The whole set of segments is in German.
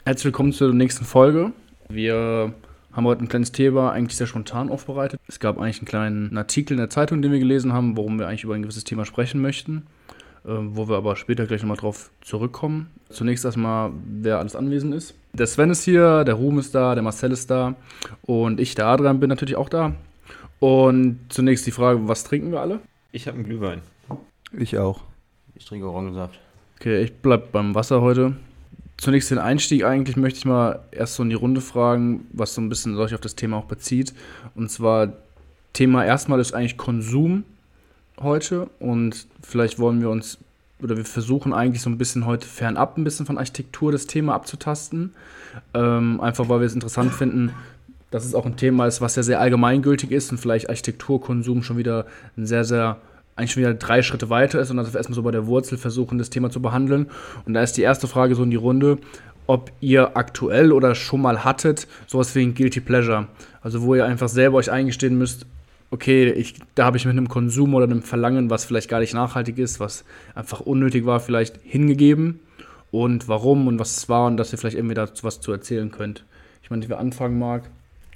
Herzlich willkommen zur nächsten Folge. Wir haben heute ein kleines Thema eigentlich sehr spontan aufbereitet. Es gab eigentlich einen kleinen Artikel in der Zeitung, den wir gelesen haben, worum wir eigentlich über ein gewisses Thema sprechen möchten, wo wir aber später gleich nochmal drauf zurückkommen. Zunächst erstmal, wer alles anwesend ist. Der Sven ist hier, der Ruhm ist da, der Marcel ist da und ich, der Adrian, bin natürlich auch da. Und zunächst die Frage, was trinken wir alle? Ich habe einen Glühwein. Ich auch. Ich trinke Orangensaft. Okay, ich bleib beim Wasser heute. Zunächst den Einstieg eigentlich möchte ich mal erst so in die Runde fragen, was so ein bisschen sich auf das Thema auch bezieht. Und zwar, Thema erstmal ist eigentlich Konsum heute und vielleicht wollen wir uns, oder wir versuchen eigentlich so ein bisschen heute fernab ein bisschen von Architektur das Thema abzutasten. Einfach weil wir es interessant finden, dass es auch ein Thema ist, was ja sehr allgemeingültig ist und vielleicht Architekturkonsum schon wieder ein eigentlich schon wieder 3 Schritte weiter ist und dass wir erstmal so bei der Wurzel versuchen, das Thema zu behandeln. Und da ist die erste Frage so in die Runde, ob ihr aktuell oder schon mal hattet, sowas wie ein Guilty Pleasure. Also wo ihr einfach selber euch eingestehen müsst, okay, da habe ich mit einem Konsum oder einem Verlangen, was vielleicht gar nicht nachhaltig ist, was einfach unnötig war, vielleicht hingegeben. Und warum und was es war und dass ihr vielleicht irgendwie dazu was zu erzählen könnt. Ich meine, wer anfangen mag,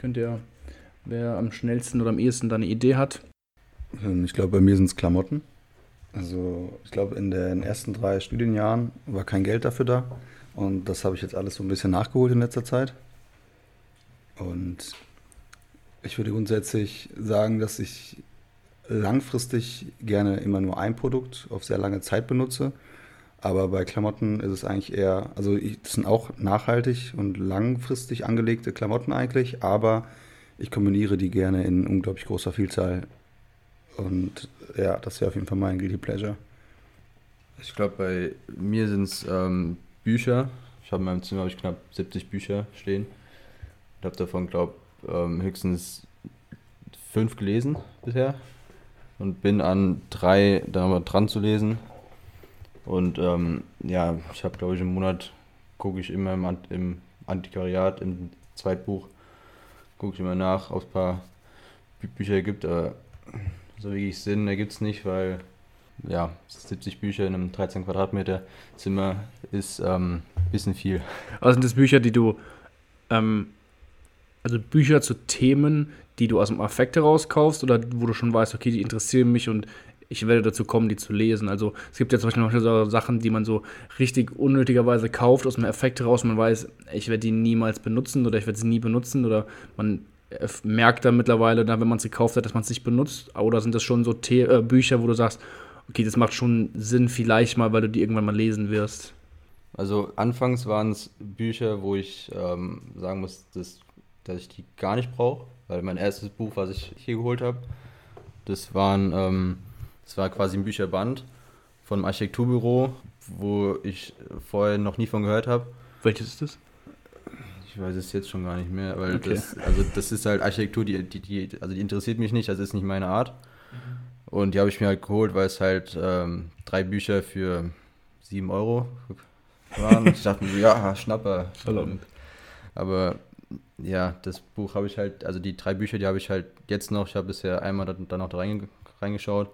wer am schnellsten oder am ehesten da eine Idee hat. Ich glaube, bei mir sind es Klamotten. Also ich glaube, in den ersten 3 Studienjahren war kein Geld dafür da. Und das habe ich jetzt alles so ein bisschen nachgeholt in letzter Zeit. Und ich würde grundsätzlich sagen, dass ich langfristig gerne immer nur ein Produkt auf sehr lange Zeit benutze. Aber bei Klamotten ist es eigentlich eher, das sind auch nachhaltig und langfristig angelegte Klamotten eigentlich, aber ich kombiniere die gerne in unglaublich großer Vielzahl. Und ja, das wäre auf jeden Fall mein Guilty Pleasure. Ich glaube, bei mir sind es Bücher. Ich habe in meinem Zimmer knapp 70 Bücher stehen. Ich habe davon, glaube ich, höchstens 5 gelesen bisher. Und bin an 3 dran zu lesen. Und ich habe, glaube ich, im Monat gucke ich immer im Antiquariat, im Zweitbuch, gucke ich immer nach, ob es ein paar Bücher gibt. So wirklich Sinn ergibt es nicht, weil 70 Bücher in einem 13 Quadratmeter Zimmer ist ein bisschen viel. Also sind das Bücher, die du, also Bücher zu Themen, die du aus dem Affekt heraus kaufst oder wo du schon weißt, okay, die interessieren mich und ich werde dazu kommen, die zu lesen. Also es gibt ja zum Beispiel noch so Sachen, die man so richtig unnötigerweise kauft aus dem Affekt heraus. Man weiß, ich werde die niemals benutzen oder ich werde sie nie benutzen oder man merkt dann mittlerweile, wenn man es gekauft hat, dass man es nicht benutzt? Oder sind das schon so Bücher, wo du sagst, okay, das macht schon Sinn vielleicht mal, weil du die irgendwann mal lesen wirst? Also anfangs waren es Bücher, wo ich sagen muss, dass ich die gar nicht brauche, weil mein erstes Buch, was ich hier geholt habe, das war quasi ein Bücherband von einem Architekturbüro, wo ich vorher noch nie von gehört habe. Welches ist das? Ich weiß es jetzt schon gar nicht mehr, weil okay. das ist halt Architektur, die interessiert mich nicht, also ist nicht meine Art. Und die habe ich mir halt geholt, weil es halt 3 Bücher für 7 Euro waren. Ich dachte mir, ja, Schnapper. Aber ja, das Buch habe ich halt, also die 3 Bücher, die habe ich halt jetzt noch, ich habe bisher einmal dann noch da reingeschaut.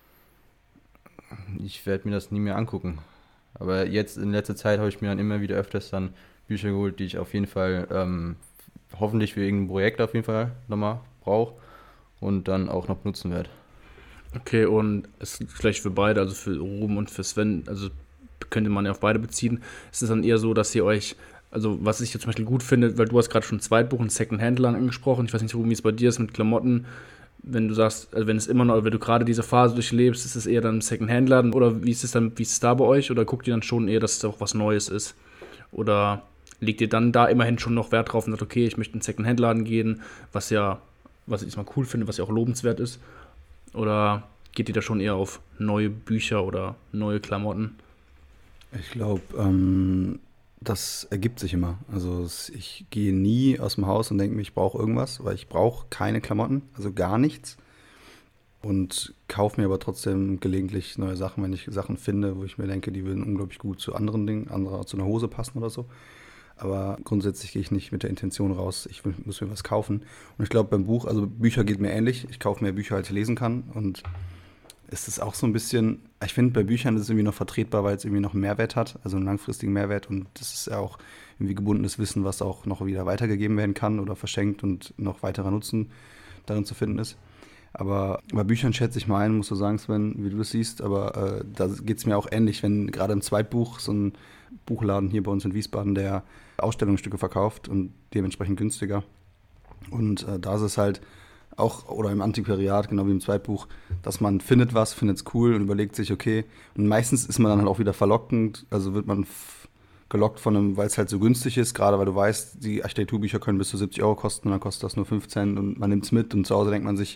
Ich werde mir das nie mehr angucken. Aber jetzt in letzter Zeit habe ich mir dann immer wieder öfters dann Bücher geholt, die ich auf jeden Fall hoffentlich für irgendein Projekt auf jeden Fall nochmal brauche und dann auch noch benutzen werde. Okay, und es ist vielleicht für beide, also für Ruben und für Sven, also könnte man ja auf beide beziehen. Ist es dann eher so, dass ihr euch, also was ich jetzt zum Beispiel gut finde, weil du hast gerade schon ein Zweitbuch, ein Second-Hand-Laden angesprochen, ich weiß nicht, Ruben, wie es bei dir ist mit Klamotten, wenn du sagst, also wenn du gerade diese Phase durchlebst, ist es eher dann ein Second-Hand-Laden oder wie ist es da bei euch oder guckt ihr dann schon eher, dass es auch was Neues ist? Oder legt ihr dann da immerhin schon noch Wert drauf und sagt, okay, ich möchte in einen Second-Hand-Laden gehen, was ich mal cool finde, was ja auch lobenswert ist? Oder geht ihr da schon eher auf neue Bücher oder neue Klamotten? Ich glaube, das ergibt sich immer. Also ich gehe nie aus dem Haus und denke mir, ich brauche irgendwas, weil ich brauche keine Klamotten, also gar nichts. Und kaufe mir aber trotzdem gelegentlich neue Sachen, wenn ich Sachen finde, wo ich mir denke, die würden unglaublich gut zu anderen Dingen, zu einer Hose passen oder so. Aber grundsätzlich gehe ich nicht mit der Intention raus, ich muss mir was kaufen. Und ich glaube beim Buch, also Bücher geht mir ähnlich. Ich kaufe mir Bücher, als ich lesen kann. Und ist es auch so ein bisschen, ich finde, bei Büchern ist es irgendwie noch vertretbar, weil es irgendwie noch einen Mehrwert hat, also einen langfristigen Mehrwert, und das ist ja auch irgendwie gebundenes Wissen, was auch noch wieder weitergegeben werden kann oder verschenkt und noch weiterer Nutzen darin zu finden ist. Aber bei Büchern schätze ich mal ein, musst du sagen, Sven, wie du das siehst, aber da geht es mir auch ähnlich, wenn gerade im Zweitbuch so ein Buchladen hier bei uns in Wiesbaden, der Ausstellungsstücke verkauft und dementsprechend günstiger. Und da ist es halt auch, oder im Antiquariat, genau wie im Zweitbuch, dass man findet was, findet es cool und überlegt sich, okay, und meistens ist man dann halt auch wieder verlockend, also wird man gelockt von einem, weil es halt so günstig ist, gerade weil du weißt, die Architekturbücher können bis zu 70 Euro kosten und dann kostet das nur 15 und man nimmt es mit und zu Hause denkt man sich,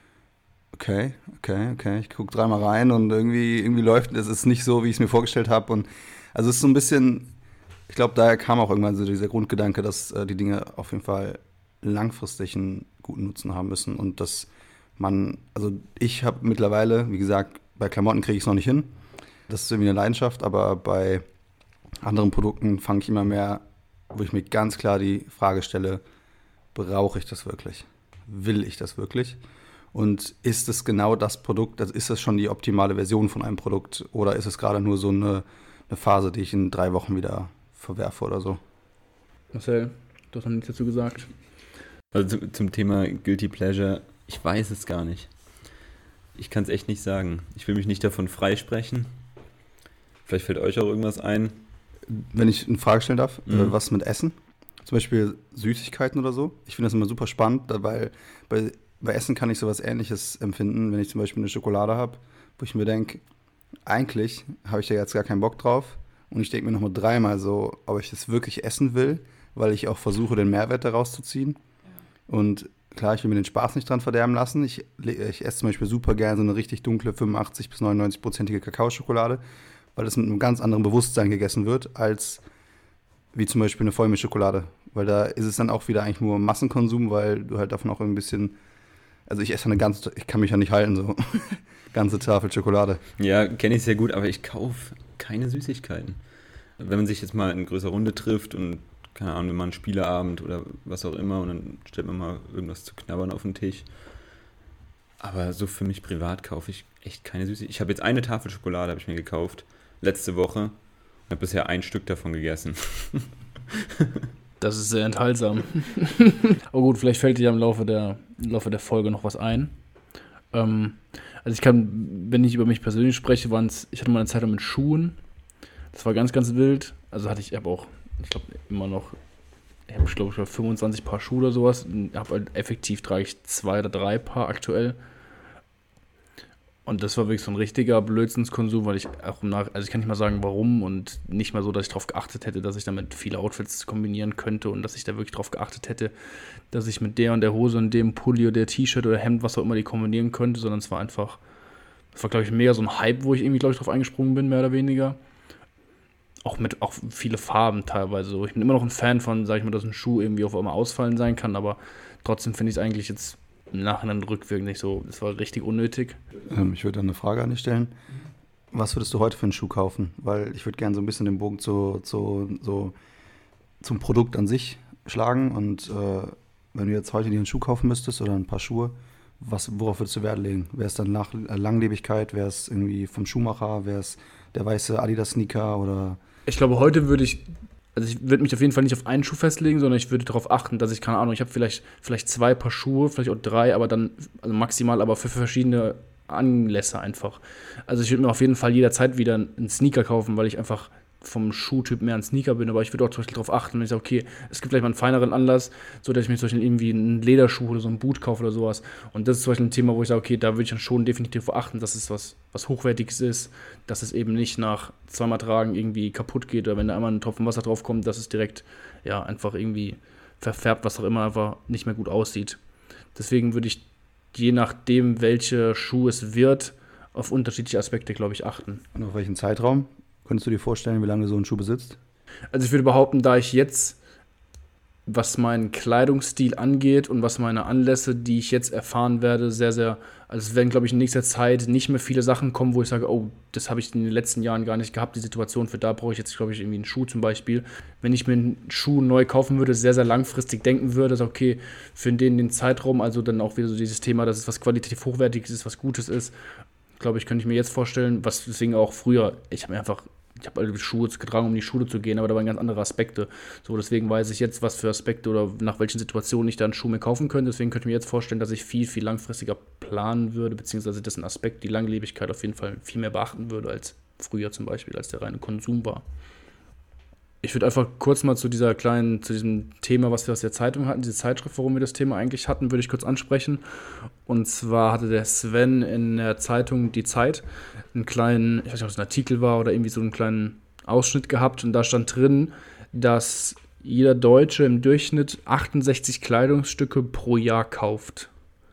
okay, ich gucke dreimal rein und irgendwie läuft es, ist nicht so, wie ich es mir vorgestellt habe. Und also es ist so ein bisschen, ich glaube, daher kam auch irgendwann so dieser Grundgedanke, dass die Dinge auf jeden Fall langfristig einen guten Nutzen haben müssen und dass man, also ich habe mittlerweile, wie gesagt, bei Klamotten kriege ich es noch nicht hin, das ist irgendwie eine Leidenschaft, aber bei anderen Produkten fange ich immer mehr, wo ich mir ganz klar die Frage stelle, brauche ich das wirklich? Will ich das wirklich? Und ist es genau das Produkt, also ist das schon die optimale Version von einem Produkt oder ist es gerade nur so eine Phase, die ich in 3 Wochen wieder verwerfe oder so? Marcel, du hast noch nichts dazu gesagt. Also zum Thema Guilty Pleasure, ich weiß es gar nicht. Ich kann es echt nicht sagen. Ich will mich nicht davon freisprechen. Vielleicht fällt euch auch irgendwas ein. Wenn ich eine Frage stellen darf, was mit Essen? Zum Beispiel Süßigkeiten oder so. Ich finde das immer super spannend, weil bei Essen kann ich sowas Ähnliches empfinden, wenn ich zum Beispiel eine Schokolade habe, wo ich mir denke, eigentlich habe ich da jetzt gar keinen Bock drauf und ich denke mir nochmal 3-mal so, ob ich das wirklich essen will, weil ich auch versuche, den Mehrwert daraus zu ziehen. Und klar, ich will mir den Spaß nicht dran verderben lassen. Ich esse zum Beispiel super gerne so eine richtig dunkle 85- bis 99%ige Kakaoschokolade, weil das mit einem ganz anderen Bewusstsein gegessen wird, als wie zum Beispiel eine Vollmilchschokolade. Weil da ist es dann auch wieder eigentlich nur Massenkonsum, weil du halt davon auch ein bisschen, also ich esse ich kann mich ja nicht halten, so ganze Tafel Schokolade. Ja, kenne ich sehr gut, aber ich kaufe keine Süßigkeiten. Wenn man sich jetzt mal in größerer Runde trifft und keine Ahnung, mal einen Spieleabend oder was auch immer und dann stellt man mal irgendwas zu knabbern auf den Tisch. Aber so für mich privat kaufe ich echt keine Süßigkeiten. Ich habe jetzt eine Tafel Schokolade, habe ich mir gekauft, letzte Woche und habe bisher ein Stück davon gegessen. Das ist sehr enthaltsam. Aber gut, vielleicht fällt dir im Laufe der Folge noch was ein. Also ich kann, wenn ich über mich persönlich spreche, ich hatte mal eine Zeit lang mit Schuhen. Das war ganz, ganz wild. Also ich habe auch, ich glaube, immer noch, ich habe, glaube ich, 25 Paar Schuhe oder sowas. Halt effektiv trage ich 2 oder 3 Paar aktuell. Und das war wirklich so ein richtiger Blödsinnskonsum, weil ich auch also ich kann nicht mal sagen, warum und nicht mal so, dass ich darauf geachtet hätte, dass ich damit viele Outfits kombinieren könnte und dass ich da wirklich darauf geachtet hätte, dass ich mit der und der Hose und dem Pulli oder der T-Shirt oder Hemd, was auch immer, die kombinieren könnte, sondern es war einfach, glaube ich, mega so ein Hype, wo ich irgendwie, glaube ich, drauf eingesprungen bin, mehr oder weniger. Auch viele Farben teilweise so. Ich bin immer noch ein Fan von, sag ich mal, dass ein Schuh irgendwie auf einmal ausfallen sein kann, aber trotzdem finde ich es eigentlich jetzt im Nachhinein rückwirkend nicht so, das war richtig unnötig. Ich würde eine Frage an dich stellen. Was würdest du heute für einen Schuh kaufen? Weil ich würde gerne so ein bisschen den Bogen zum Produkt an sich schlagen. Und wenn du jetzt heute dir einen Schuh kaufen müsstest oder ein paar Schuhe, worauf würdest du Wert legen? Wäre es dann Langlebigkeit? Wäre es irgendwie vom Schuhmacher? Wäre es der weiße Adidas-Sneaker? Oder? Ich glaube, heute würde ich mich auf jeden Fall nicht auf einen Schuh festlegen, sondern ich würde darauf achten, dass ich, keine Ahnung, ich habe vielleicht 2 Paar Schuhe, vielleicht auch 3, aber dann also maximal, aber für verschiedene Anlässe einfach. Also ich würde mir auf jeden Fall jederzeit wieder einen Sneaker kaufen, weil ich einfach vom Schuhtyp mehr ein Sneaker bin, aber ich würde auch zum Beispiel darauf achten, wenn ich sage, okay, es gibt vielleicht mal einen feineren Anlass, so dass ich mir zum Beispiel irgendwie einen Lederschuh oder so einen Boot kaufe oder sowas. Und das ist zum Beispiel ein Thema, wo ich sage, okay, da würde ich dann schon definitiv darauf achten, dass es was Hochwertiges ist, dass es eben nicht nach 2-mal Tragen irgendwie kaputt geht oder wenn da einmal ein Tropfen Wasser drauf kommt, dass es direkt ja einfach irgendwie verfärbt, was auch immer, einfach nicht mehr gut aussieht. Deswegen würde ich, je nachdem, welcher Schuh es wird, auf unterschiedliche Aspekte, glaube ich, achten. Und auf welchen Zeitraum? Könntest du dir vorstellen, wie lange du so einen Schuh besitzt? Also ich würde behaupten, da ich jetzt, was meinen Kleidungsstil angeht und was meine Anlässe, die ich jetzt erfahren werde, sehr, sehr, also es werden, glaube ich, in nächster Zeit nicht mehr viele Sachen kommen, wo ich sage, oh, das habe ich in den letzten Jahren gar nicht gehabt, die Situation, für da brauche ich jetzt, glaube ich, irgendwie einen Schuh zum Beispiel. Wenn ich mir einen Schuh neu kaufen würde, sehr, sehr langfristig denken würde, also okay, für den Zeitraum, also dann auch wieder so dieses Thema, dass es was qualitativ Hochwertiges ist, was Gutes ist, glaube ich, könnte ich mir jetzt vorstellen, was deswegen auch früher, ich habe alle Schuhe getragen, um in die Schule zu gehen, aber da waren ganz andere Aspekte. So, deswegen weiß ich jetzt, was für Aspekte oder nach welchen Situationen ich da einen Schuh mir kaufen könnte. Deswegen könnte ich mir jetzt vorstellen, dass ich viel, viel langfristiger planen würde, beziehungsweise das ist ein Aspekt, die Langlebigkeit auf jeden Fall viel mehr beachten würde als früher zum Beispiel, als der reine Konsum war. Ich würde einfach kurz mal zu diesem Thema, was wir aus der Zeitung hatten, diese Zeitschrift, warum wir das Thema eigentlich hatten, würde ich kurz ansprechen. Und zwar hatte der Sven in der Zeitung Die Zeit einen kleinen, ich weiß nicht, ob es ein Artikel war oder irgendwie so einen kleinen Ausschnitt gehabt. Und da stand drin, dass jeder Deutsche im Durchschnitt 68 Kleidungsstücke pro Jahr kauft.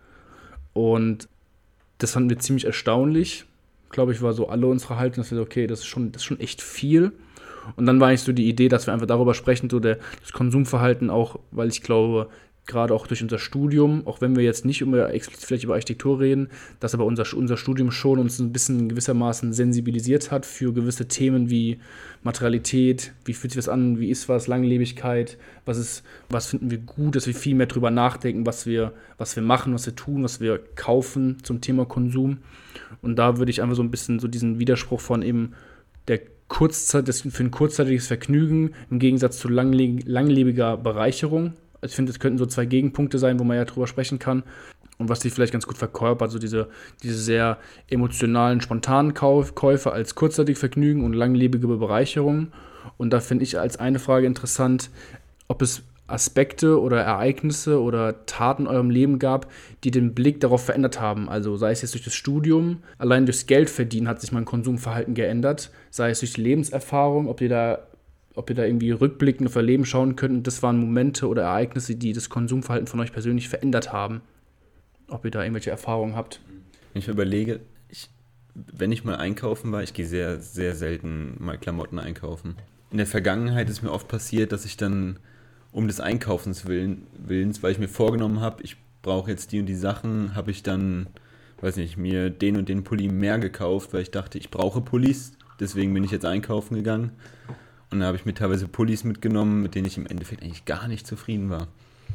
Und das fanden wir ziemlich erstaunlich. Glaube ich, war so alle unsere Haltung, dass wir so, okay, das ist schon echt viel. Und dann war eigentlich so die Idee, dass wir einfach darüber sprechen, so das Konsumverhalten auch, weil ich glaube, gerade auch durch unser Studium, auch wenn wir jetzt nicht explizit vielleicht über Architektur reden, dass aber unser Studium schon uns ein bisschen gewissermaßen sensibilisiert hat für gewisse Themen wie Materialität, wie fühlt sich das an, wie ist was, Langlebigkeit, was finden wir gut, dass wir viel mehr drüber nachdenken, was wir machen, was wir tun, was wir kaufen zum Thema Konsum. Und da würde ich einfach so ein bisschen so diesen Widerspruch von eben der für ein kurzzeitiges Vergnügen im Gegensatz zu langlebiger Bereicherung. Also ich finde, das könnten so zwei Gegenpunkte sein, wo man ja drüber sprechen kann. Und was die vielleicht ganz gut verkörpert, so diese sehr emotionalen, spontanen Käufe als kurzzeitige Vergnügen und langlebige Bereicherung. Und da finde ich als eine Frage interessant, ob es Aspekte oder Ereignisse oder Taten in eurem Leben gab, die den Blick darauf verändert haben. Also sei es jetzt durch das Studium, allein durchs Geldverdienen hat sich mein Konsumverhalten geändert, sei es durch die Lebenserfahrung, ob ihr da irgendwie rückblickend auf euer Leben schauen könnt. Und das waren Momente oder Ereignisse, die das Konsumverhalten von euch persönlich verändert haben. Ob ihr da irgendwelche Erfahrungen habt. Wenn ich mir überlege, wenn ich mal einkaufen war, ich gehe sehr, sehr selten mal Klamotten einkaufen. In der Vergangenheit ist mir oft passiert, dass ich dann um des Einkaufens Willens, weil ich mir vorgenommen habe, ich brauche jetzt die und die Sachen, habe ich dann, weiß nicht, mir den und den Pulli mehr gekauft, weil ich dachte, ich brauche Pullis, deswegen bin ich jetzt einkaufen gegangen. Und da habe ich mir teilweise Pullis mitgenommen, mit denen ich im Endeffekt eigentlich gar nicht zufrieden war.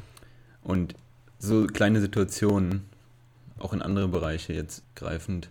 Und so kleine Situationen, auch in andere Bereiche jetzt greifend,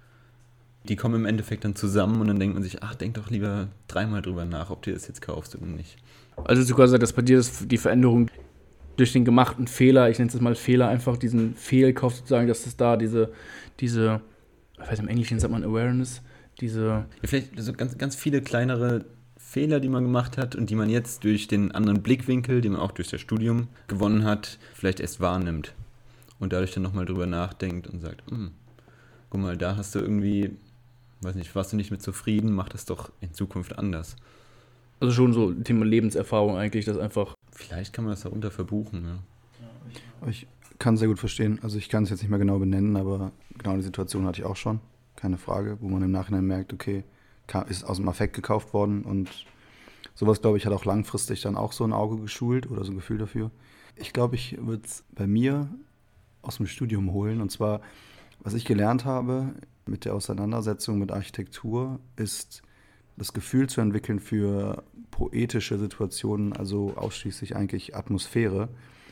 die kommen im Endeffekt dann zusammen und dann denkt man sich, denk doch lieber dreimal drüber nach, ob du das jetzt kaufst oder nicht. Also du quasi, dass bei dir die Veränderung durch den gemachten Fehler, ich nenne es mal Fehler, einfach diesen Fehlkauf sozusagen, dass es da diese, ich weiß im Englischen sagt man Awareness, ja, vielleicht so ganz, ganz viele kleinere Fehler, die man gemacht hat und die man jetzt durch den anderen Blickwinkel, den man auch durch das Studium gewonnen hat, vielleicht erst wahrnimmt und dadurch dann nochmal drüber nachdenkt und sagt, guck mal, da hast du irgendwie, weiß nicht, warst du nicht mit zufrieden, mach das doch in Zukunft anders. Also schon so Thema Lebenserfahrung eigentlich, das einfach... Vielleicht kann man das darunter verbuchen, ja. Ich kann es sehr gut verstehen. Also ich kann es jetzt nicht mehr genau benennen, aber genau die Situation hatte ich auch schon. Keine Frage, wo man im Nachhinein merkt, okay, ist aus dem Affekt gekauft worden und sowas, glaube ich, hat auch langfristig dann auch so ein Auge geschult oder so ein Gefühl dafür. Ich glaube, ich würde es bei mir aus dem Studium holen. Und zwar, was ich gelernt habe mit der Auseinandersetzung mit Architektur, ist das Gefühl zu entwickeln für poetische Situationen, also ausschließlich eigentlich Atmosphäre.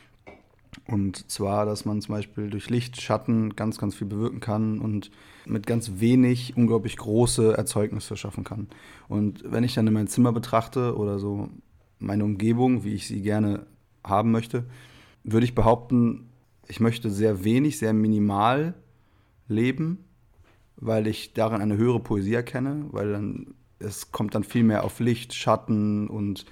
Und zwar, dass man zum Beispiel durch Licht, Schatten ganz, ganz viel bewirken kann und mit ganz wenig unglaublich große Erzeugnisse schaffen kann. Und wenn ich dann in mein Zimmer betrachte oder so meine Umgebung, wie ich sie gerne haben möchte, würde ich behaupten, ich möchte sehr wenig, sehr minimal leben, weil ich darin eine höhere Poesie erkenne, weil dann es kommt dann viel mehr auf Licht, Schatten und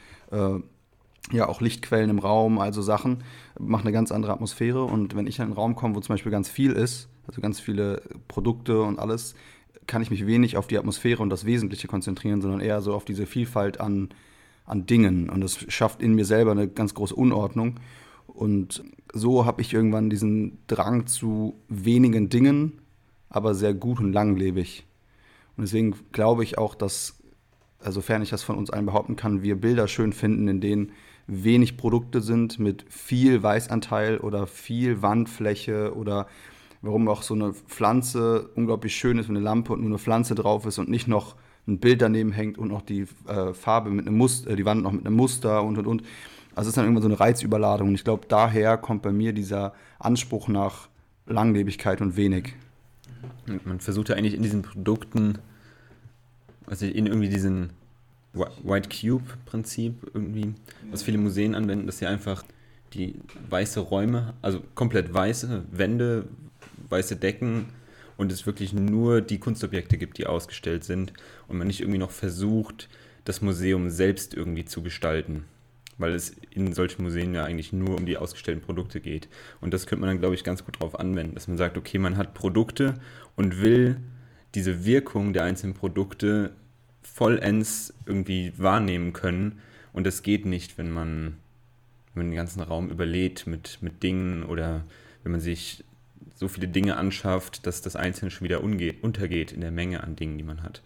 auch Lichtquellen im Raum, also Sachen, macht eine ganz andere Atmosphäre. Und wenn ich in einen Raum komme, wo zum Beispiel ganz viel ist, also ganz viele Produkte und alles, kann ich mich wenig auf die Atmosphäre und das Wesentliche konzentrieren, sondern eher so auf diese Vielfalt an Dingen. Und das schafft in mir selber eine ganz große Unordnung. Und so habe ich irgendwann diesen Drang zu wenigen Dingen, aber sehr gut und langlebig. Und deswegen glaube ich auch, dass, sofern ich das von uns allen behaupten kann, wir Bilder schön finden, in denen wenig Produkte sind mit viel Weißanteil oder viel Wandfläche oder warum auch so eine Pflanze unglaublich schön ist, wenn eine Lampe und nur eine Pflanze drauf ist und nicht noch ein Bild daneben hängt und noch die Farbe mit einem Muster, die Wand noch mit einem Muster und. Also es ist dann irgendwann so eine Reizüberladung. Und ich glaube, daher kommt bei mir dieser Anspruch nach Langlebigkeit und wenig. Man versucht ja eigentlich in diesen Produkten, also in irgendwie diesen White Cube-Prinzip irgendwie, was viele Museen anwenden, dass sie einfach die weiße Räume, also komplett weiße Wände, weiße Decken und es wirklich nur die Kunstobjekte gibt, die ausgestellt sind und man nicht irgendwie noch versucht, das Museum selbst irgendwie zu gestalten, weil es in solchen Museen ja eigentlich nur um die ausgestellten Produkte geht. Und das könnte man dann, glaube ich, ganz gut drauf anwenden, dass man sagt, okay, man hat Produkte und will diese Wirkung der einzelnen Produkte vollends irgendwie wahrnehmen können. Und das geht nicht, wenn man den ganzen Raum überlädt mit Dingen oder wenn man sich so viele Dinge anschafft, dass das Einzelne schon wieder untergeht in der Menge an Dingen, die man hat.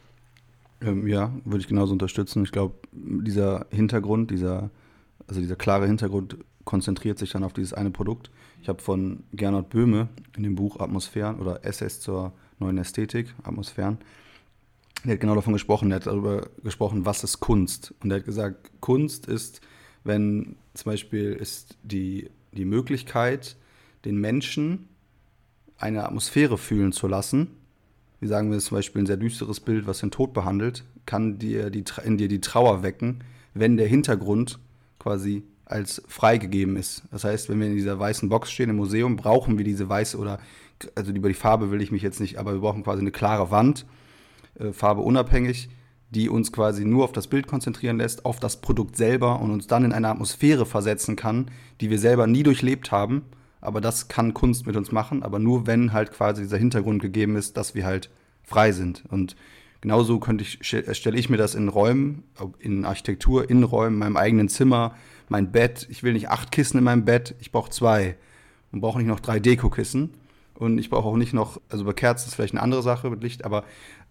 Ja, würde ich genauso unterstützen. Ich glaube, dieser Hintergrund, dieser klare Hintergrund konzentriert sich dann auf dieses eine Produkt. Ich habe von Gernot Böhme in dem Buch Atmosphären oder Essays zur neuen Ästhetik, Atmosphären, der hat genau davon gesprochen, der hat darüber gesprochen, was ist Kunst. Und der hat gesagt, Kunst ist, wenn zum Beispiel ist die Möglichkeit, den Menschen eine Atmosphäre fühlen zu lassen. Wie sagen wir zum Beispiel ein sehr düsteres Bild, was den Tod behandelt, kann in dir die Trauer wecken, wenn der Hintergrund quasi als freigegeben ist. Das heißt, wenn wir in dieser weißen Box stehen im Museum, brauchen wir diese weiße also über die Farbe will ich mich jetzt nicht, aber wir brauchen quasi eine klare Wand, Farbe unabhängig, die uns quasi nur auf das Bild konzentrieren lässt, auf das Produkt selber und uns dann in eine Atmosphäre versetzen kann, die wir selber nie durchlebt haben. Aber das kann Kunst mit uns machen, aber nur wenn halt quasi dieser Hintergrund gegeben ist, dass wir halt frei sind. Und genauso stelle ich mir das in Räumen, in Architektur, in Räumen, meinem eigenen Zimmer, mein Bett. Ich will nicht 8 Kissen in meinem Bett, ich brauche 2. Und brauche nicht noch 3 Dekokissen. Und ich brauche auch nicht noch, also bei Kerzen ist vielleicht eine andere Sache mit Licht, aber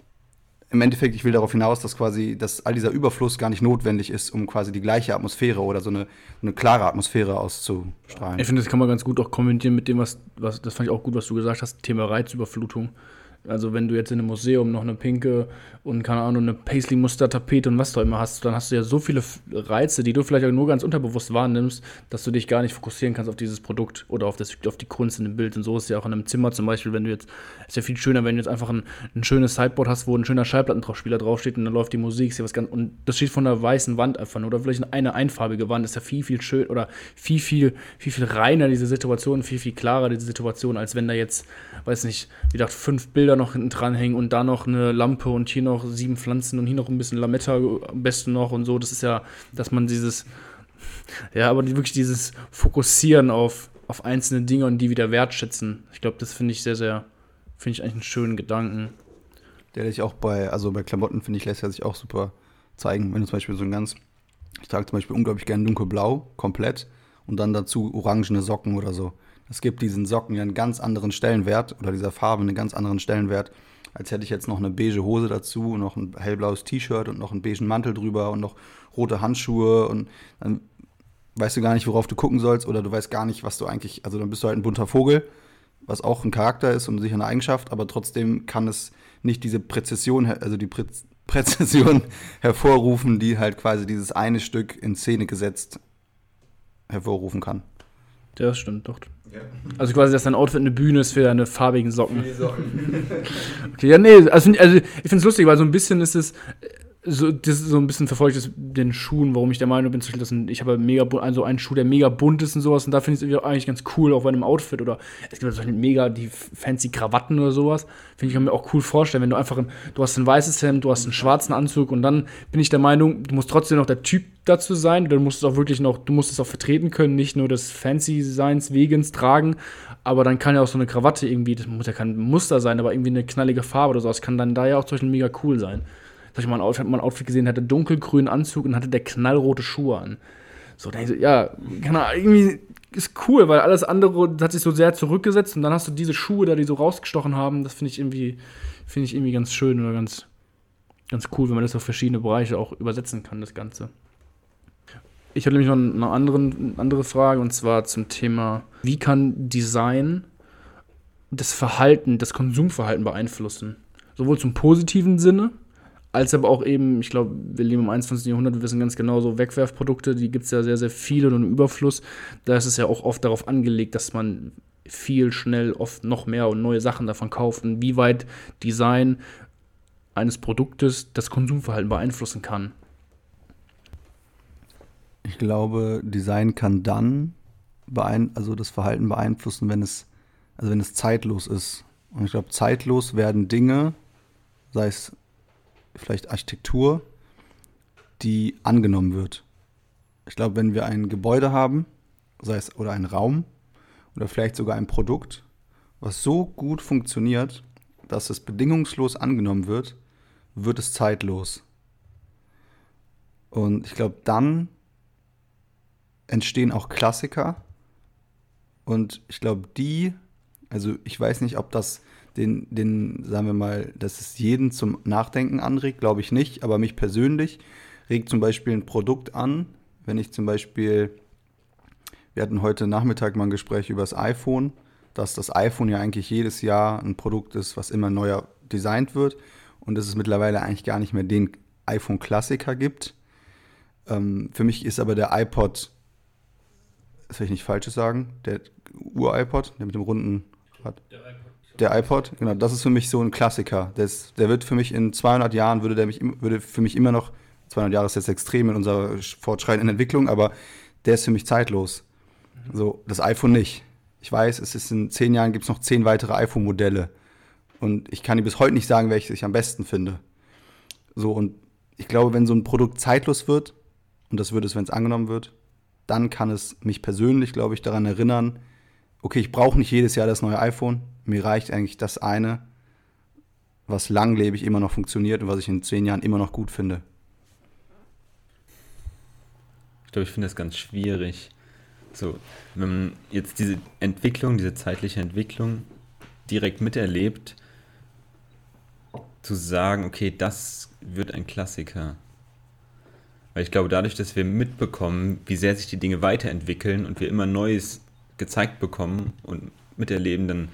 im Endeffekt, ich will darauf hinaus, dass all dieser Überfluss gar nicht notwendig ist, um quasi die gleiche Atmosphäre oder so eine klare Atmosphäre auszustrahlen. Ich finde, das kann man ganz gut auch kommentieren mit dem, das fand ich auch gut, was du gesagt hast, Thema Reizüberflutung. Also wenn du jetzt in einem Museum noch eine pinke und, keine Ahnung, eine Paisley-Muster-Tapete und was du immer hast, dann hast du ja so viele Reize, die du vielleicht auch nur ganz unterbewusst wahrnimmst, dass du dich gar nicht fokussieren kannst auf dieses Produkt oder auf die Kunst in dem Bild. Und so ist es ja auch in einem Zimmer zum Beispiel, ist ja viel schöner, wenn du jetzt einfach ein schönes Sideboard hast, wo ein schöner Schallplattenspieler draufsteht und dann läuft die Musik, ist ja was ganz, und das steht von einer weißen Wand einfach nur, oder vielleicht eine einfarbige Wand, ist ja viel, viel schön oder viel, viel, viel, viel reiner diese Situation, viel, viel klarer diese Situation, als wenn da jetzt, weiß nicht, wie gesagt, 5 Bilder noch hinten dran hängen und da noch eine Lampe und hier noch 7 Pflanzen und hier noch ein bisschen Lametta am besten noch und so. Das ist ja, dass man wirklich dieses Fokussieren auf einzelne Dinge und die wieder wertschätzen. Ich glaube, das finde ich eigentlich einen schönen Gedanken. Der sich auch bei Klamotten, finde ich, lässt er sich auch super zeigen. Wenn du zum Beispiel ich trage zum Beispiel unglaublich gerne dunkelblau, komplett, und dann dazu orangene Socken oder so. Es gibt diesen Socken ja einen ganz anderen Stellenwert oder dieser Farbe einen ganz anderen Stellenwert, als hätte ich jetzt noch eine beige Hose dazu, noch ein hellblaues T-Shirt und noch einen beigen Mantel drüber und noch rote Handschuhe und dann weißt du gar nicht, worauf du gucken sollst oder du weißt gar nicht, was du eigentlich, also dann bist du halt ein bunter Vogel, was auch ein Charakter ist und sicher eine Eigenschaft, aber trotzdem kann es nicht diese Präzision hervorrufen, die halt quasi dieses eine Stück in Szene gesetzt hervorrufen kann. Ja, das stimmt, doch. Ja. Also quasi, dass dein Outfit eine Bühne ist für deine farbigen Socken. Für die Socken. Okay, ja, nee, also ich finde es lustig, weil so ein bisschen ist es, das ist so ein bisschen verfolgt ist den Schuhen, warum ich der Meinung bin, ich habe einen Schuh, der mega bunt ist und sowas, und da finde ich es eigentlich ganz cool, auch bei einem Outfit, oder es gibt halt mega die fancy Krawatten oder sowas, ich kann mir auch cool vorstellen, wenn du einfach, du hast ein weißes Hemd, du hast einen schwarzen Anzug und dann bin ich der Meinung, du musst trotzdem noch der Typ dazu sein, du musst es auch vertreten können, nicht nur des Fancy-Seins Wegens tragen, aber dann kann ja auch so eine Krawatte irgendwie, das muss ja kein Muster sein, aber irgendwie eine knallige Farbe oder sowas, kann dann da ja auch zum Beispiel mega cool sein. Ich mal ein Outfit gesehen, hatte dunkelgrünen Anzug und hatte der knallrote Schuhe an. So, da ich so, ja, irgendwie ist cool, weil alles andere hat sich so sehr zurückgesetzt und dann hast du diese Schuhe da, die so rausgestochen haben, das finde ich irgendwie ganz schön oder ganz, ganz cool, wenn man das auf verschiedene Bereiche auch übersetzen kann, das Ganze. Ich hatte nämlich noch eine andere Frage, und zwar zum Thema, wie kann Design das Konsumverhalten beeinflussen? Sowohl zum positiven Sinne, als aber auch eben, ich glaube, wir leben im 21. Jahrhundert, wir wissen ganz genau, so Wegwerfprodukte, die gibt es ja sehr, sehr viele und im Überfluss. Da ist es ja auch oft darauf angelegt, dass man viel schnell oft noch mehr und neue Sachen davon kaufen, wie weit Design eines Produktes das Konsumverhalten beeinflussen kann. Ich glaube, Design kann dann das Verhalten beeinflussen, wenn es zeitlos ist. Und ich glaube, zeitlos werden Dinge, sei es vielleicht Architektur, die angenommen wird. Ich glaube, wenn wir ein Gebäude haben, sei es oder einen Raum oder vielleicht sogar ein Produkt, was so gut funktioniert, dass es bedingungslos angenommen wird, wird es zeitlos. Und ich glaube, dann entstehen auch Klassiker. Und ich glaube, also ich weiß nicht, ob das sagen wir mal, dass es jeden zum Nachdenken anregt, glaube ich nicht. Aber mich persönlich regt zum Beispiel ein Produkt an, wenn ich zum Beispiel, wir hatten heute Nachmittag mal ein Gespräch über das iPhone, dass das iPhone ja eigentlich jedes Jahr ein Produkt ist, was immer neuer designt wird und dass es mittlerweile eigentlich gar nicht mehr den iPhone-Klassiker gibt. Für mich ist aber der iPod, das will ich nicht Falsches sagen, der Ur-iPod, der mit dem runden Rad. Der iPod, genau, das ist für mich so ein Klassiker. Der wird für mich in 200 Jahren, würde für mich immer noch, 200 Jahre ist jetzt extrem in unserer fortschreitenden Entwicklung, aber der ist für mich zeitlos. So, das iPhone nicht. Ich weiß, es ist in 10 Jahren gibt es noch 10 weitere iPhone-Modelle. Und ich kann dir bis heute nicht sagen, welches ich am besten finde. So, und ich glaube, wenn so ein Produkt zeitlos wird, und das wird es, wenn es angenommen wird, dann kann es mich persönlich, glaube ich, daran erinnern, okay, ich brauche nicht jedes Jahr das neue iPhone. Mir reicht eigentlich das eine, was langlebig immer noch funktioniert und was ich in 10 Jahren immer noch gut finde. Ich glaube, ich finde das ganz schwierig. So, wenn man jetzt diese Entwicklung, diese zeitliche Entwicklung direkt miterlebt, zu sagen, okay, das wird ein Klassiker. Weil ich glaube, dadurch, dass wir mitbekommen, wie sehr sich die Dinge weiterentwickeln und wir immer Neues gezeigt bekommen und miterleben, dann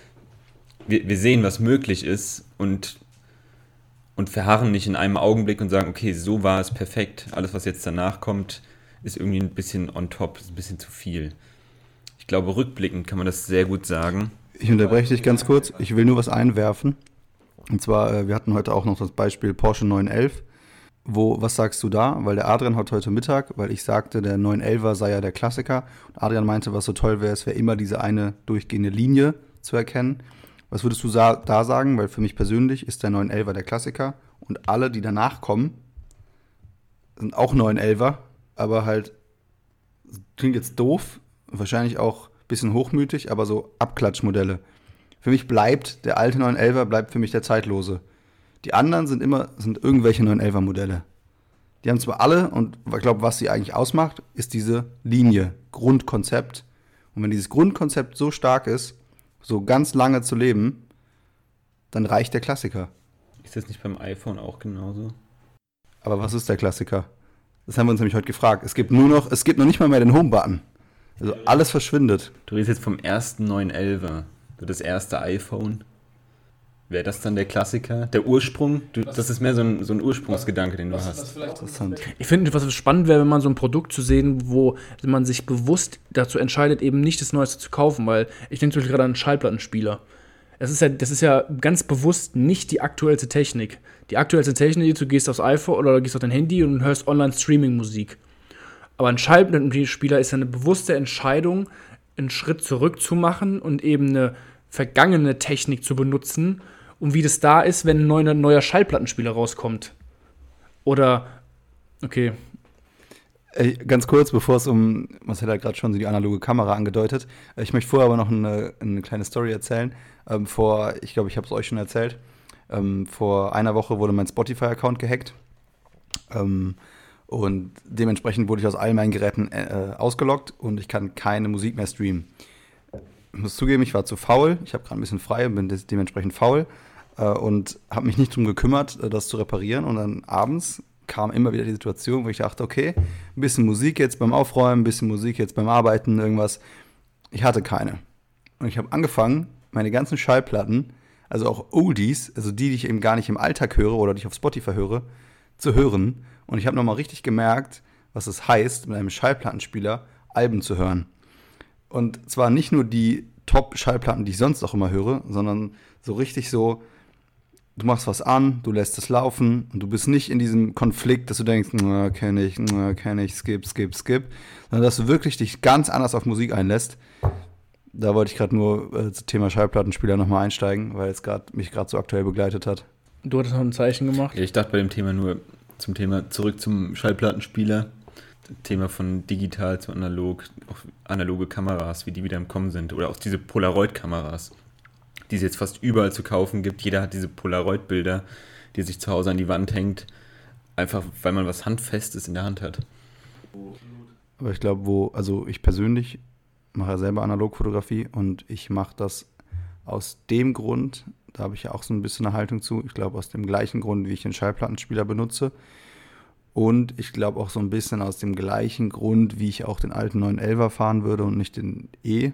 wir sehen, was möglich ist und verharren nicht in einem Augenblick und sagen, okay, so war es perfekt. Alles, was jetzt danach kommt, ist irgendwie ein bisschen on top, ist ein bisschen zu viel. Ich glaube, rückblickend kann man das sehr gut sagen. Ich unterbreche dich ganz kurz. Ich will nur was einwerfen. Und zwar, wir hatten heute auch noch das Beispiel Porsche 911. Was sagst du da? Weil der Adrian hat heute Mittag, weil ich sagte, der 911er sei ja der Klassiker. Und Adrian meinte, was so toll wäre, es wäre immer diese eine durchgehende Linie zu erkennen. Was würdest du da sagen? Weil für mich persönlich ist der 911er der Klassiker. Und alle, die danach kommen, sind auch 911er. Aber halt, klingt jetzt doof, wahrscheinlich auch ein bisschen hochmütig, aber so Abklatschmodelle. Für mich bleibt der alte 911er, bleibt für mich der zeitlose. Die anderen sind irgendwelche 911er Modelle. Die haben zwar alle, und ich glaube, was sie eigentlich ausmacht, ist diese Linie, Grundkonzept. Und wenn dieses Grundkonzept so stark ist, so ganz lange zu leben, dann reicht der Klassiker. Ist das nicht beim iPhone auch genauso? Aber was ist der Klassiker? Das haben wir uns nämlich heute gefragt. Es gibt noch nicht mal mehr den Home-Button. Also alles verschwindet. Du redest jetzt vom ersten 911er, das erste iPhone. Wäre das dann der Klassiker? Der Ursprung? Das ist mehr so ein Ursprungsgedanke, den du hast. Interessant. Ich finde, was spannend wäre, wenn man so ein Produkt zu sehen, wo man sich bewusst dazu entscheidet, eben nicht das Neueste zu kaufen, weil ich denke zum Beispiel gerade an einen Schallplattenspieler. Das ist ja ganz bewusst nicht die aktuellste Technik. Die aktuellste Technik, du gehst aufs iPhone oder gehst auf dein Handy und hörst Online-Streaming-Musik. Aber ein Schallplattenspieler ist ja eine bewusste Entscheidung, einen Schritt zurück zu machen und eben eine vergangene Technik zu benutzen, und wie das da ist, wenn ein neuer Schallplattenspieler rauskommt. Oder, okay. Ganz kurz, bevor es Marcel hat gerade schon so die analoge Kamera angedeutet. Ich möchte vorher aber noch eine kleine Story erzählen. Ich glaube, ich habe es euch schon erzählt. Vor einer Woche wurde mein Spotify-Account gehackt. Und dementsprechend wurde ich aus all meinen Geräten ausgeloggt und ich kann keine Musik mehr streamen. Ich muss zugeben, ich war zu faul. Ich habe gerade ein bisschen frei und bin dementsprechend faul. Und habe mich nicht drum gekümmert, das zu reparieren. Und dann abends kam immer wieder die Situation, wo ich dachte, okay, ein bisschen Musik jetzt beim Aufräumen, ein bisschen Musik jetzt beim Arbeiten, irgendwas. Ich hatte keine. Und ich habe angefangen, meine ganzen Schallplatten, also auch Oldies, also die ich eben gar nicht im Alltag höre oder die ich auf Spotify höre, zu hören. Und ich habe nochmal richtig gemerkt, was es heißt, mit einem Schallplattenspieler Alben zu hören. Und zwar nicht nur die Top-Schallplatten, die ich sonst auch immer höre, sondern so richtig so, du machst was an, du lässt es laufen und du bist nicht in diesem Konflikt, dass du denkst, kenn ich, skip, sondern dass du wirklich dich ganz anders auf Musik einlässt. Da wollte ich gerade nur zum Thema Schallplattenspieler nochmal einsteigen, weil es mich gerade so aktuell begleitet hat. Du hattest noch ein Zeichen gemacht? Ja, ich dachte bei dem Thema nur zum Thema zurück zum Schallplattenspieler. Thema von digital zu analog, auch analoge Kameras, wie die wieder im Kommen sind. Oder auch diese Polaroid-Kameras, die es jetzt fast überall zu kaufen gibt. Jeder hat diese Polaroid-Bilder, die sich zu Hause an die Wand hängt, einfach weil man was Handfestes in der Hand hat. Aber ich glaube, also ich persönlich mache ja selber Analogfotografie und ich mache das aus dem Grund, da habe ich ja auch so ein bisschen eine Haltung zu, ich glaube aus dem gleichen Grund, wie ich den Schallplattenspieler benutze. Und ich glaube auch so ein bisschen aus dem gleichen Grund, wie ich auch den alten 911er fahren würde und nicht den E.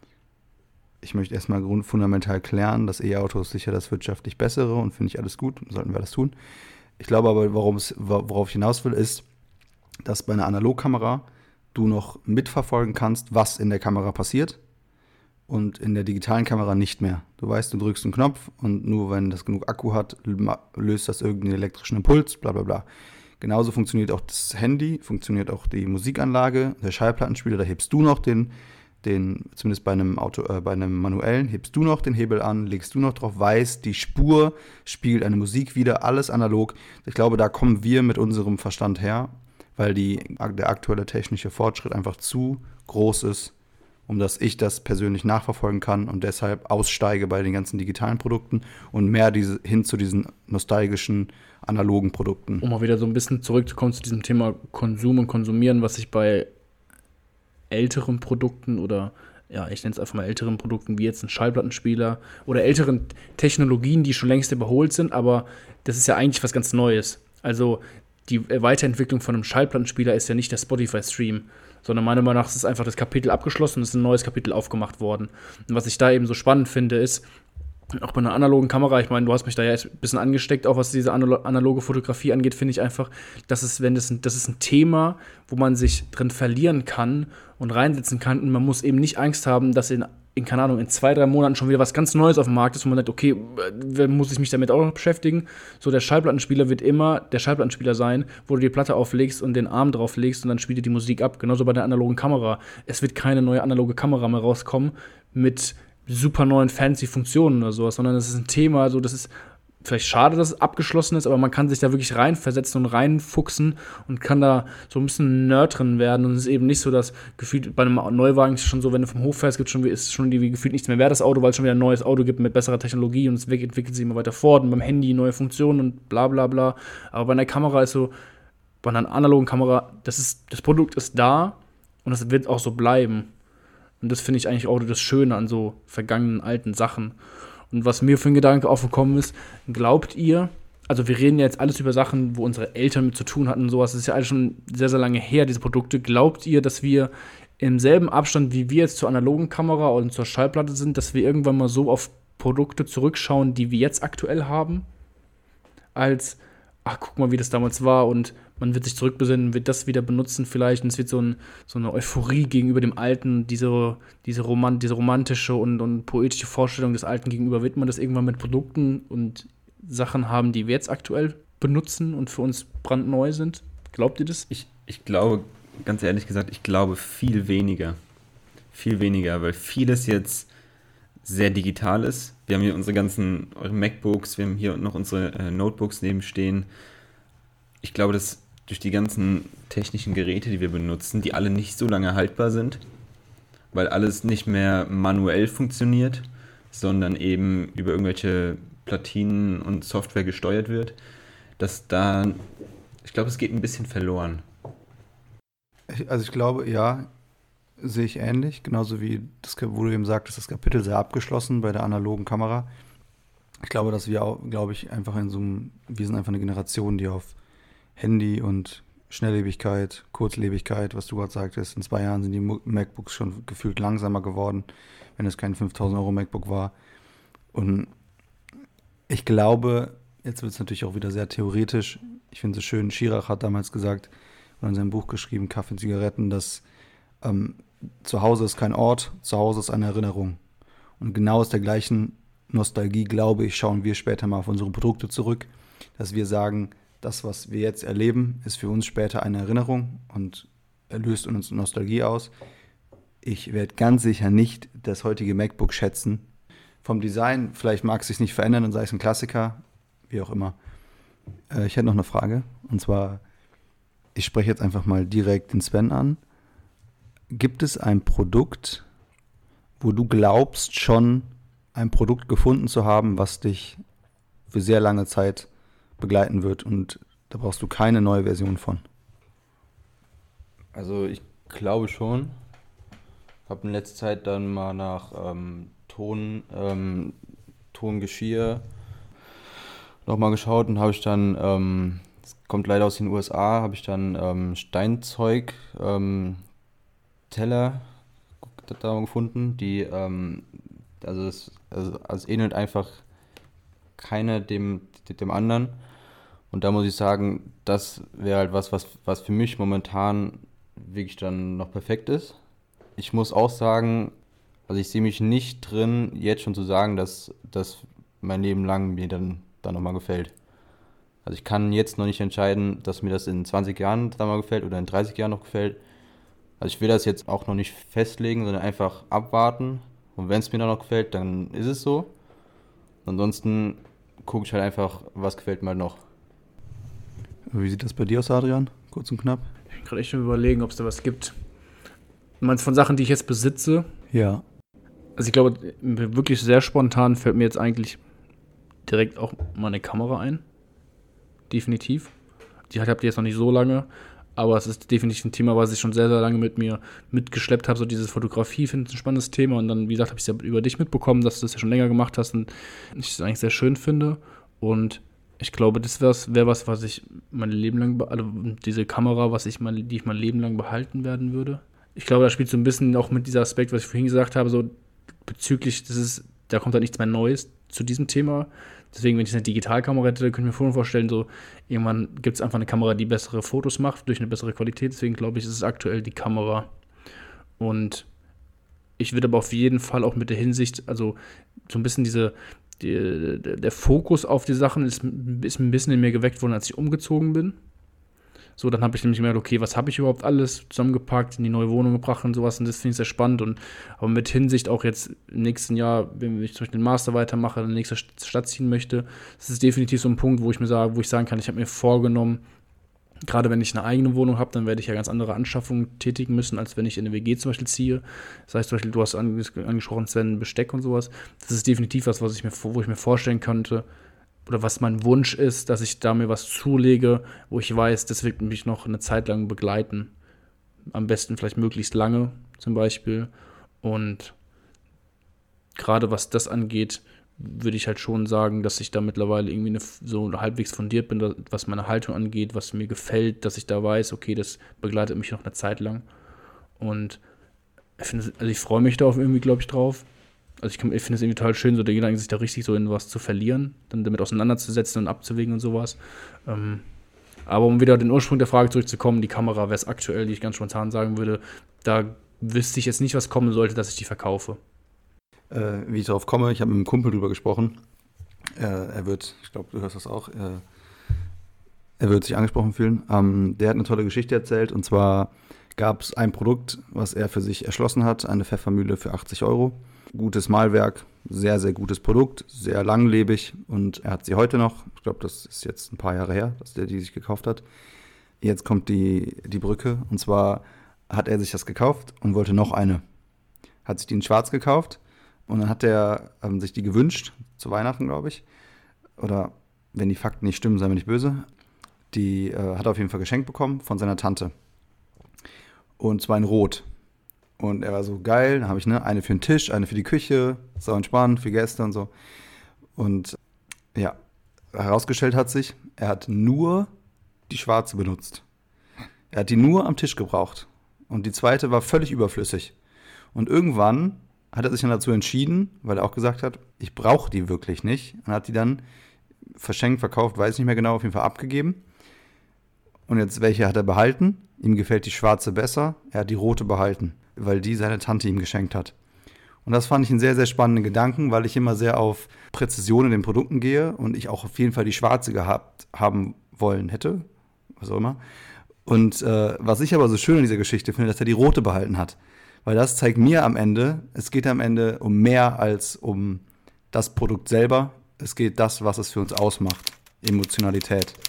Ich möchte erstmal grundfundamental klären, das E-Auto ist sicher das wirtschaftlich bessere und finde ich alles gut, sollten wir das tun. Ich glaube aber, worauf ich hinaus will, ist, dass bei einer Analogkamera du noch mitverfolgen kannst, was in der Kamera passiert und in der digitalen Kamera nicht mehr. Du weißt, du drückst einen Knopf und nur wenn das genug Akku hat, löst das irgendeinen elektrischen Impuls, bla bla bla. Genauso funktioniert auch das Handy, funktioniert auch die Musikanlage, der Schallplattenspieler, da hebst du noch den zumindest bei einem manuellen, hebst du noch den Hebel an, legst du noch drauf, weißt, die Spur spiegelt eine Musik wieder, alles analog. Ich glaube, da kommen wir mit unserem Verstand her, weil der aktuelle technische Fortschritt einfach zu groß ist, um dass ich das persönlich nachverfolgen kann und deshalb aussteige bei den ganzen digitalen Produkten und mehr hin zu diesen nostalgischen, analogen Produkten. Um mal wieder so ein bisschen zurückzukommen zu diesem Thema Konsum und Konsumieren, was sich bei älteren Produkten oder, ja, ich nenne es einfach mal älteren Produkten, wie jetzt ein Schallplattenspieler oder älteren Technologien, die schon längst überholt sind, aber das ist ja eigentlich was ganz Neues. Also die Weiterentwicklung von einem Schallplattenspieler ist ja nicht der Spotify-Stream, sondern meiner Meinung nach ist einfach das Kapitel abgeschlossen und es ist ein neues Kapitel aufgemacht worden. Und was ich da eben so spannend finde, ist, auch bei einer analogen Kamera, ich meine, du hast mich da ja ein bisschen angesteckt, auch was diese analoge Fotografie angeht, finde ich einfach, das ist ein Thema, wo man sich drin verlieren kann und reinsetzen kann und man muss eben nicht Angst haben, dass keine Ahnung, in 2-3 Monaten schon wieder was ganz Neues auf dem Markt ist, wo man sagt, okay, muss ich mich damit auch noch beschäftigen? So, der Schallplattenspieler wird immer der Schallplattenspieler sein, wo du die Platte auflegst und den Arm drauf legst und dann spielt dir die Musik ab. Genauso bei der analogen Kamera. Es wird keine neue analoge Kamera mehr rauskommen mit super neuen fancy Funktionen oder sowas, sondern das ist ein Thema, also das ist vielleicht schade, dass es abgeschlossen ist, aber man kann sich da wirklich reinversetzen und reinfuchsen und kann da so ein bisschen Nerd drin werden und es ist eben nicht so, dass gefühlt bei einem Neuwagen ist schon so, wenn du vom Hof fährst, ist schon die gefühlt nichts mehr wert, das Auto, weil es schon wieder ein neues Auto gibt mit besserer Technologie und es entwickelt sich immer weiter fort und beim Handy neue Funktionen und bla bla bla, aber bei einer Kamera ist so, bei einer analogen Kamera, das Produkt ist da und das wird auch so bleiben. Und das finde ich eigentlich auch das Schöne an so vergangenen alten Sachen. Und was mir für ein Gedanke aufgekommen ist, glaubt ihr, also wir reden ja jetzt alles über Sachen, wo unsere Eltern mit zu tun hatten und sowas, das ist ja alles schon sehr, sehr lange her, diese Produkte. Glaubt ihr, dass wir im selben Abstand, wie wir jetzt zur analogen Kamera und zur Schallplatte sind, dass wir irgendwann mal so auf Produkte zurückschauen, die wir jetzt aktuell haben? Als, ach, guck mal, wie das damals war und man wird sich zurückbesinnen, wird das wieder benutzen vielleicht und es wird so eine Euphorie gegenüber dem Alten, diese romantische und poetische Vorstellung des Alten gegenüber, wird man das irgendwann mit Produkten und Sachen haben, die wir jetzt aktuell benutzen und für uns brandneu sind? Glaubt ihr das? Ich glaube, ganz ehrlich gesagt, ich glaube viel weniger. Viel weniger, weil vieles jetzt sehr digital ist. Wir haben hier unsere ganzen MacBooks, wir haben hier noch unsere Notebooks nebenstehen. Ich glaube, dass durch die ganzen technischen Geräte, die wir benutzen, die alle nicht so lange haltbar sind, weil alles nicht mehr manuell funktioniert, sondern eben über irgendwelche Platinen und Software gesteuert wird, ich glaube, es geht ein bisschen verloren. Also ich glaube, ja, sehe ich ähnlich, genauso wie das, wo du eben sagtest, das Kapitel sei abgeschlossen bei der analogen Kamera. Ich glaube, dass wir auch, einfach wir sind einfach eine Generation, die auf Handy und Schnelllebigkeit, Kurzlebigkeit, was du gerade sagtest, in 2 Jahren sind die MacBooks schon gefühlt langsamer geworden, wenn es kein 5.000 € MacBook war. Und ich glaube, jetzt wird es natürlich auch wieder sehr theoretisch. Ich finde es schön, Schirach hat damals gesagt und in seinem Buch geschrieben, Kaffee und Zigaretten, dass zu Hause ist kein Ort, zu Hause ist eine Erinnerung. Und genau aus der gleichen Nostalgie, glaube ich, schauen wir später mal auf unsere Produkte zurück, dass wir sagen, das, was wir jetzt erleben, ist für uns später eine Erinnerung und löst in uns Nostalgie aus. Ich werde ganz sicher nicht das heutige MacBook schätzen. Vom Design, vielleicht mag es sich nicht verändern und sei es ein Klassiker, wie auch immer. Ich hätte noch eine Frage, und zwar, ich spreche jetzt einfach mal direkt den Sven an. Gibt es ein Produkt, wo du glaubst, schon ein Produkt gefunden zu haben, was dich für sehr lange Zeit begleiten wird und da brauchst du keine neue Version von? Also ich glaube schon. Ich habe in letzter Zeit dann mal nach Tongeschirr nochmal geschaut und habe ich dann, es kommt leider aus den USA, habe ich dann Steinzeug Teller da gefunden, die, es ähnelt einfach keiner dem anderen. Und da muss ich sagen, das wäre halt was für mich momentan wirklich dann noch perfekt ist. Ich muss auch sagen, also ich sehe mich nicht drin, jetzt schon zu sagen, dass das mein Leben lang mir dann nochmal gefällt. Also ich kann jetzt noch nicht entscheiden, dass mir das in 20 Jahren dann mal gefällt oder in 30 Jahren noch gefällt. Also ich will das jetzt auch noch nicht festlegen, sondern einfach abwarten. Und wenn es mir dann noch gefällt, dann ist es so. Ansonsten gucke ich halt einfach, was gefällt mir halt noch. Wie sieht das bei dir aus, Adrian? Kurz und knapp. Ich bin gerade echt schon überlegen, ob es da was gibt. Du meinst von Sachen, die ich jetzt besitze? Ja. Also ich glaube, wirklich sehr spontan fällt mir jetzt eigentlich direkt auch meine Kamera ein. Definitiv. Die habt ihr jetzt noch nicht so lange, aber es ist definitiv ein Thema, was ich schon sehr, sehr lange mit mir mitgeschleppt habe. So dieses Fotografie finde ich ein spannendes Thema und dann, wie gesagt, habe ich es ja über dich mitbekommen, dass du das ja schon länger gemacht hast und ich es eigentlich sehr schön finde. Und ich glaube, das wäre was ich mein Leben lang, also diese Kamera, die ich mein Leben lang behalten werden würde. Ich glaube, da spielt so ein bisschen auch mit dieser Aspekt, was ich vorhin gesagt habe, so bezüglich, da kommt halt nichts mehr Neues zu diesem Thema. Deswegen, wenn ich eine Digitalkamera hätte, könnte ich mir vorstellen, so irgendwann gibt es einfach eine Kamera, die bessere Fotos macht, durch eine bessere Qualität. Deswegen glaube ich, ist es aktuell die Kamera. Und ich würde aber auf jeden Fall auch mit der Hinsicht, also so ein bisschen der Fokus auf die Sachen ist ein bisschen in mir geweckt worden, als ich umgezogen bin. So, dann habe ich nämlich gemerkt, okay, was habe ich überhaupt alles zusammengepackt, in die neue Wohnung gebracht und sowas. Und das finde ich sehr spannend. Aber mit Hinsicht auch jetzt im nächsten Jahr, wenn ich zum Beispiel den Master weitermache, in die nächste Stadt ziehen möchte, das ist definitiv so ein Punkt, wo ich sagen kann, ich habe mir vorgenommen, gerade wenn ich eine eigene Wohnung habe, dann werde ich ja ganz andere Anschaffungen tätigen müssen, als wenn ich in eine WG zum Beispiel ziehe. Das heißt zum Beispiel, du hast angesprochen, Sven, Besteck und sowas. Das ist definitiv was, wo ich mir vorstellen könnte, oder was mein Wunsch ist, dass ich da mir was zulege, wo ich weiß, das wird mich noch eine Zeit lang begleiten. Am besten vielleicht möglichst lange zum Beispiel. Und gerade was das angeht, würde ich halt schon sagen, dass ich da mittlerweile irgendwie so halbwegs fundiert bin, was meine Haltung angeht, was mir gefällt, dass ich da weiß, okay, das begleitet mich noch eine Zeit lang. Und ich freue mich da auch irgendwie, glaube ich, drauf. Also ich finde es irgendwie total schön, so der Gedanke, sich da richtig so in was zu verlieren, dann damit auseinanderzusetzen und abzuwägen und sowas. Aber um wieder den Ursprung der Frage zurückzukommen, die Kamera wäre es aktuell, die ich ganz spontan sagen würde, da wüsste ich jetzt nicht, was kommen sollte, dass ich die verkaufe. Wie ich darauf komme, ich habe mit einem Kumpel drüber gesprochen. Ich glaube, du hörst das auch, er wird sich angesprochen fühlen. Der hat eine tolle Geschichte erzählt, und zwar gab es ein Produkt, was er für sich erschlossen hat, eine Pfeffermühle für 80 €. Gutes Malwerk, sehr, sehr gutes Produkt, sehr langlebig, und er hat sie heute noch. Ich glaube, das ist jetzt ein paar Jahre her, dass der die sich gekauft hat. Jetzt kommt die Brücke, und zwar hat er sich das gekauft und wollte noch eine. Hat sich die in schwarz gekauft und dann hat er sich die gewünscht, zu Weihnachten, glaube ich. Oder wenn die Fakten nicht stimmen, sei mir nicht böse. Die hat er auf jeden Fall geschenkt bekommen von seiner Tante. Und zwar in Rot. Und er war so, geil, dann habe ich eine für den Tisch, eine für die Küche, so entspannt, für Gäste und so. Und ja, herausgestellt hat sich, er hat nur die schwarze benutzt. Er hat die nur am Tisch gebraucht. Und die zweite war völlig überflüssig. Und irgendwann hat er sich dann dazu entschieden, weil er auch gesagt hat, ich brauche die wirklich nicht. Und hat die dann verschenkt, verkauft, weiß nicht mehr genau, auf jeden Fall abgegeben. Und jetzt, welche hat er behalten? Ihm gefällt die schwarze besser, er hat die rote behalten, weil die seine Tante ihm geschenkt hat. Und das fand ich einen sehr, sehr spannenden Gedanken, weil ich immer sehr auf Präzision in den Produkten gehe und ich auch auf jeden Fall die schwarze haben wollen hätte, was auch immer. Und was ich aber so schön an dieser Geschichte finde, dass er die rote behalten hat. Weil das zeigt mir am Ende, es geht am Ende um mehr als um das Produkt selber. Es geht das, was es für uns ausmacht. Emotionalität.